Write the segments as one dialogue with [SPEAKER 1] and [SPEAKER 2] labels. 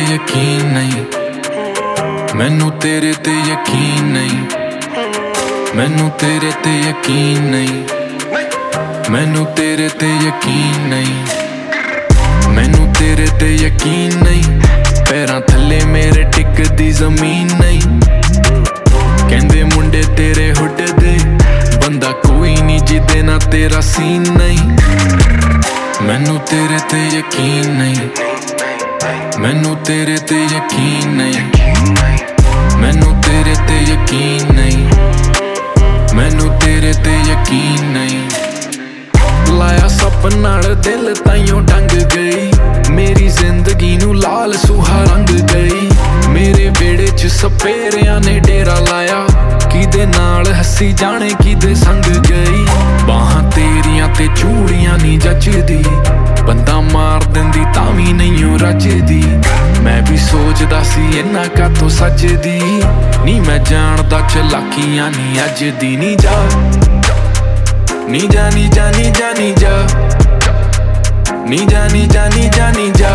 [SPEAKER 1] ਯਕੀਨ ਨਹੀਂ, ਮੈਨੂੰ ਤੇਰੇ ਤੇ ਯਕੀਨ ਨਹੀਂ, ਮੈਨੂੰ ਤੇਰੇ ਤੇ ਯਕੀਨ ਨਹੀਂ, ਮੈਨੂੰ ਤੇਰੇ ਤੇ ਯਕੀਨ ਨਹੀਂ, ਮੈਨੂੰ ਤੇਰੇ ਤੇ ਯਕੀਨ ਨਹੀਂ। ਪੈਰਾਂ ਥੱਲੇ ਮੇਰੇ ਟਿਕਦੀ ਜ਼ਮੀਨ ਨਹੀਂ, ਕਹਿੰਦੇ ਮੁੰਡੇ ਤੇਰੇ ਹੁੱਡਦੇ, ਬੰਦਾ ਕੋਈ ਨਹੀਂ ਜਿਹਦੇ ਨਾਲ ਤੇਰਾ ਸੀਨ ਨਹੀਂ। ਮੈਨੂੰ ਤੇਰੇ ਤੇ ਯਕੀਨ ਨਹੀਂ, ਮੈਨੂੰ ਤੇਰੇ ਤੇ ਯਕੀਨ ਨਹੀਂ, ਮੈਨੂੰ ਤੇਰੇ ਤੇ ਯਕੀਨ ਨਹੀਂ, ਮੈਨੂੰ ਤੇਰੇ ਤੇ ਯਕੀਨ ਨਹੀਂ। ਲਾਇਆ ਸੱਪ ਨਾਲ ਦਿਲ ਤਾਈਓ ਡੰਗ ਗਈ, ਮੇਰੀ ਜ਼ਿੰਦਗੀ ਨੂੰ ਲਾਲ ਸੂਹਾ ਰੰਗ ਗਈ। ਮੇਰੇ ਵਿਹੜੇ 'ਚ ਸਪੇਰਿਆਂ ਨੇ ਡੇਰਾ ਲਾਇਆ, ਕਿਦੇ ਨਾਲ ਹੱਸੀ ਜਾਣੇ ਕਿਦੇ ਸੰਗ ਗਈ। ਬਾਹਾਂ ਤੇਰੀਆਂ ਤੇ ਚੂੜੀਆਂ ਨਹੀਂ ਜੱਚਦੀ, ਬੰਦਾ ਮਾਰ ਦਿੰਦੀ ਤਾਂ ਵੀ ਨਹੀਂ ਓ ਰੱਜਦੀ। ਮੈਂ ਵੀ ਸੋਚਦਾ ਸੀ ਇੰਨਾ ਕਾਤੋਂ ਸੱਜਦੀ, ਨੀ ਮੈਂ ਜਾਣਦਾ ਚਲਾਕੀਆਂ ਨੀ ਅੱਜ ਦੀ। ਨੀ ਜਾ ਨੀ ਜਾ ਨੀ ਜਾ ਨੀ ਜਾ ਨੀ ਜਾ ਨੀ ਜਾ ਨੀ ਜਾ ਨੀ ਜਾ ਨੀ ਜਾ,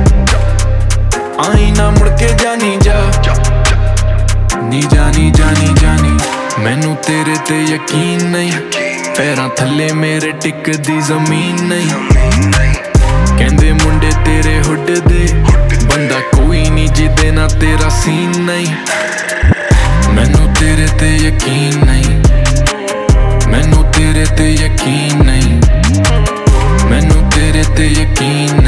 [SPEAKER 1] ਆਈ ਨਾ ਮੁੜ ਕੇ ਜਾਨੀ ਜਾ ਨੀ ਜਾ ਨੀ ਜਾ ਨੀ ਜਾ ਨੀ। ਮੈਨੂੰ ਤੇਰੇ ਤੇ ਯਕੀਨ ਨਹੀਂ, ਪੈਰਾਂ ਥੱਲੇ ਮੇਰੇ ਟਿਕਦੀ ਜ਼ਮੀਨ ਨਹੀਂ, ਕਹਿੰਦੇ ਮੁੰਡੇ ਤੇਰੇ ਹੁੱਡਦੇ, ਬੰਦਾ ਕੋਈ ਨਹੀਂ ਜਿਹਦੇ ਨਾਲ ਤੇਰਾ ਸੀਨ ਨਹੀਂ। ਮੈਨੂੰ ਤੇਰੇ ਤੇ ਯਕੀਨ ਨਹੀਂ, ਮੈਨੂੰ ਤੇਰੇ ਤੇ ਯਕੀਨ ਨਹੀਂ, ਮੈਨੂੰ ਤੇਰੇ ਤੇ ਯਕੀਨ